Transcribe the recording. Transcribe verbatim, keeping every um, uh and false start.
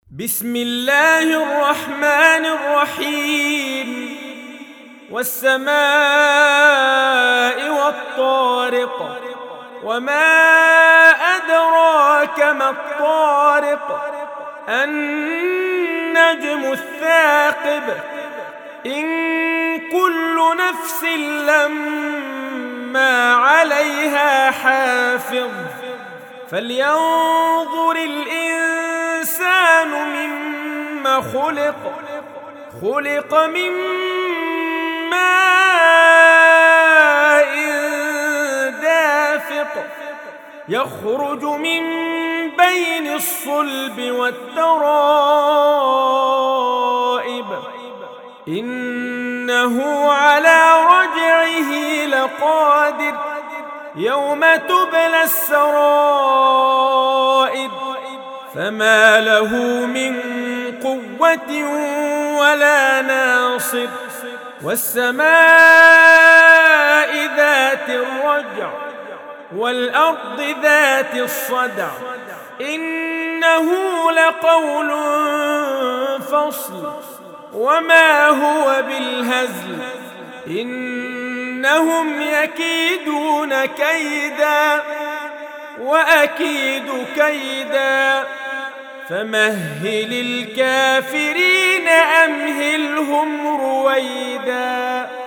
بسم الله الرحمن الرحيم. والسماء والطارق، وما أدراك ما الطارق، النجم الثاقب، إن كل نفس لما عليها حافظ، فلينظر الإنسان مما خلق خلق من ماء دافق، يخرج من بين الصلب والترائب، إنه على رجعه لقادر، يوم تبلى السرائر، فما له من قوة ولا ناصر. والسماء ذات الرجع، والأرض ذات الصدع، إنه لقول فصل، وما هو بالهزل، إنهم يكيدون كيدا وأكيد كيدا، فمهل الكافرين أمهلهم رويدا.